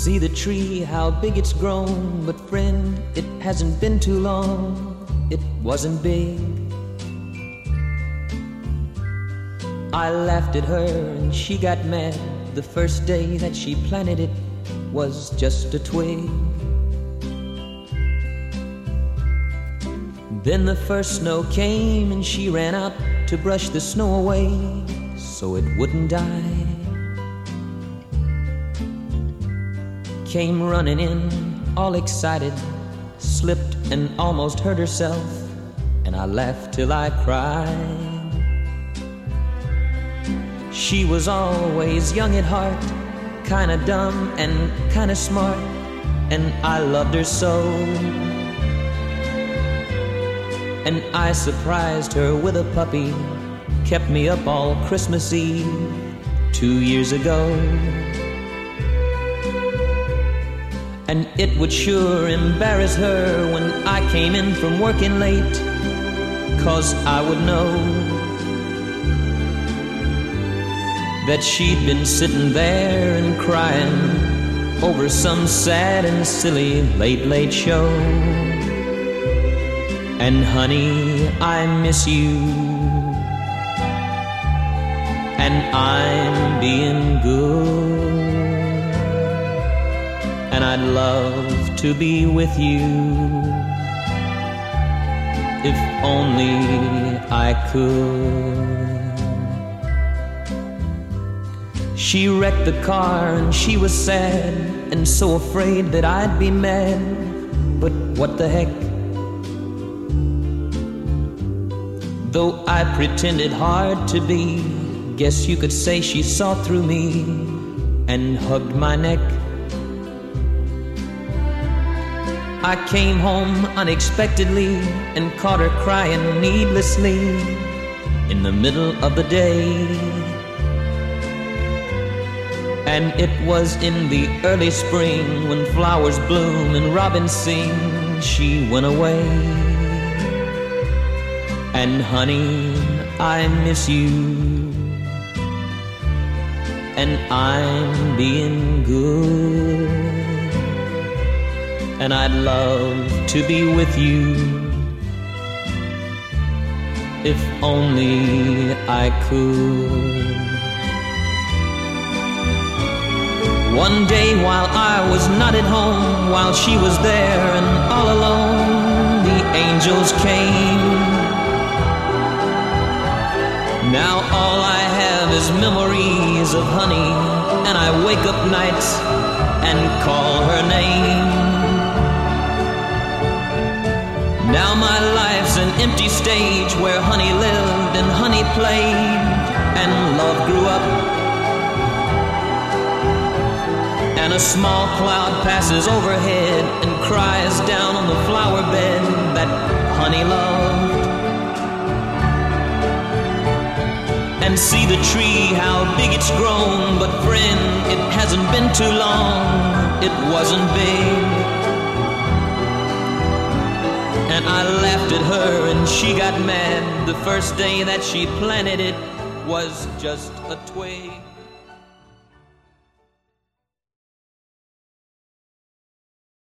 See the tree, how big it's grown, but friend, it hasn't been too long, it wasn't big. I laughed at her and she got mad. The first day that she planted it was just a twig. Then the first snow came and she ran out to brush the snow away so it wouldn't die. Came running in, all excited, slipped and almost hurt herself, and I laughed till I cried. She was always young at heart, kinda dumb and kinda smart, and I loved her so. And I surprised her with a puppy, kept me up all Christmas Eve 2 years ago. And it would sure embarrass her when I came in from working late, 'cause I would know that she'd been sitting there and crying over some sad and silly late show. And honey, I miss you, and I'm being good, and I'd love to be with you if only I could. She wrecked the car and she was sad and so afraid that I'd be mad, but what the heck? Though I pretended hard to be, guess you could say she saw through me and hugged my neck. I came home unexpectedly and caught her crying needlessly in the middle of the day. And it was in the early spring when flowers bloom and robins sing, she went away. And honey, I miss you, and I'm being good, and I'd love to be with you if only I could. One day while I was not at home, while she was there and all alone, the angels came. Now all I have is memories of honey, and I wake up nights and call her name. Now my life's an empty stage where honey lived and honey played and love grew up. And a small cloud passes overhead and cries down on the flower bed that honey loved. And see the tree, how big it's grown, but friend, it hasn't been too long, it wasn't big. And I laughed at her and she got mad. The first day that she planted it was just a twig.